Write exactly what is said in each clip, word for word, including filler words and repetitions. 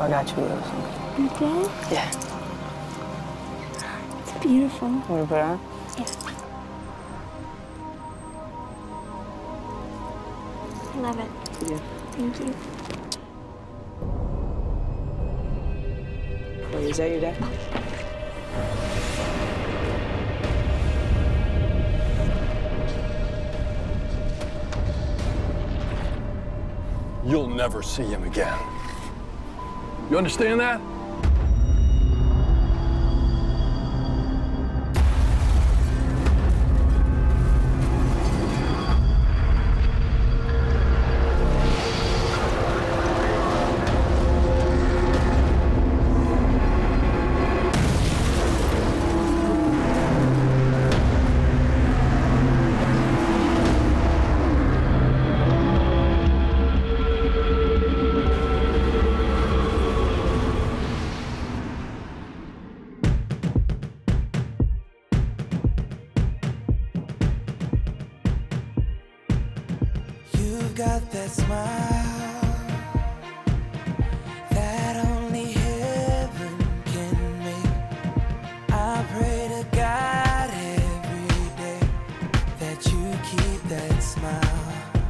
I got you, Rose. You did? Yeah. It's beautiful. You want to put it on? Yeah. I love it. Yeah. Thank you. Wait, is that your dad? You'll never see him again. You understand that? You've got that smile that only heaven can make. I pray to God every day that you keep that smile.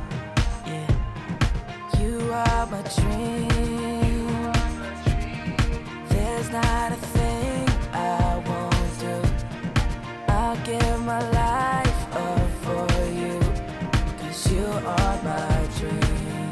Yeah, you are my dream. There's not a thing I won't do. I'll give my life up for you. You are my dream.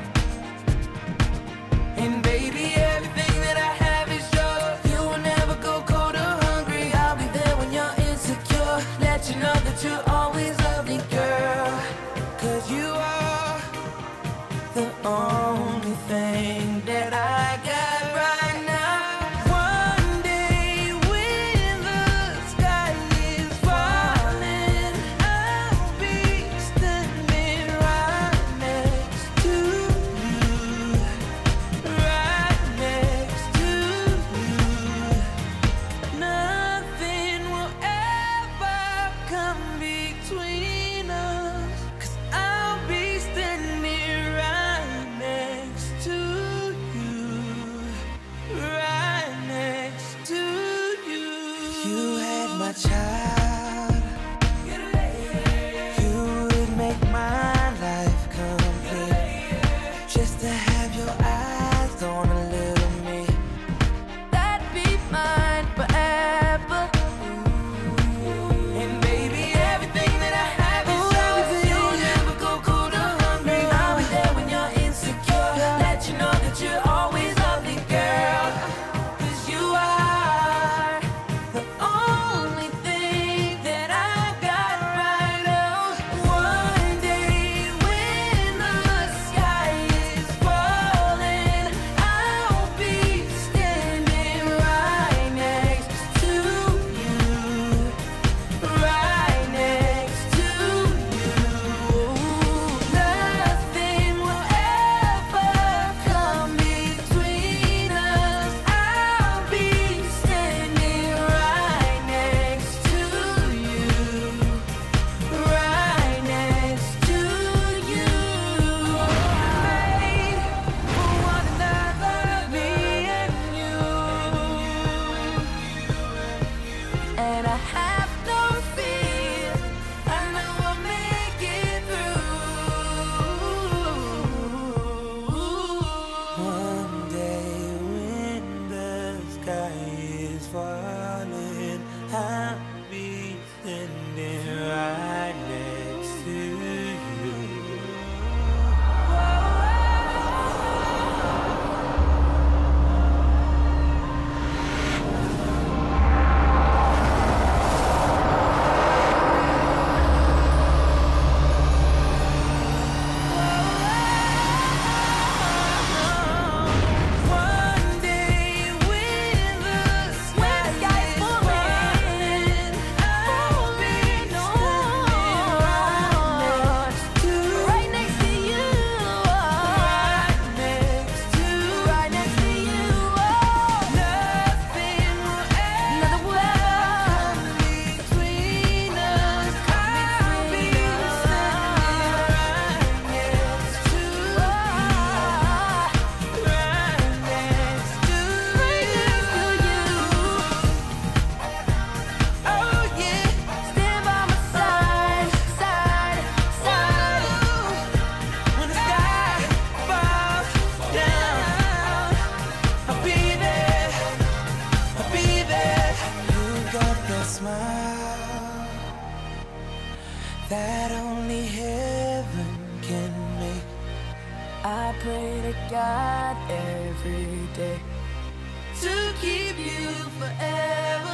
And baby, everything that I have is yours. You will never go cold or hungry. I'll be there when you're insecure. Let you know that you always love me, girl. Cause you are the only thing that I got right now. One day when the sky is falling, I'll be standing right next to you, right next to you. Nothing will ever come between us, 'cause I'll be standing right next to you, right next to you. You had my child, you would make my life complete. Just to have your eyes on a little me, that'd be mine forever. And baby, everything that I have is yours. You'll never go cold or hungry. I'll be there when you're insecure. Let you know that you always love me, girl. 'Cause you are the only thing that I got right now. One day when the sky is falling, I'll be standing right next to you, right next to you. Nothing will ever come between us. I'll be standing right next to you, right next to you. Made for one another, me and you. And I have no fear, I know I'll make it through. One day when the sky is falling, I'll be standing right next to you. smile that only heaven can make. I pray to God every day to keep you forever.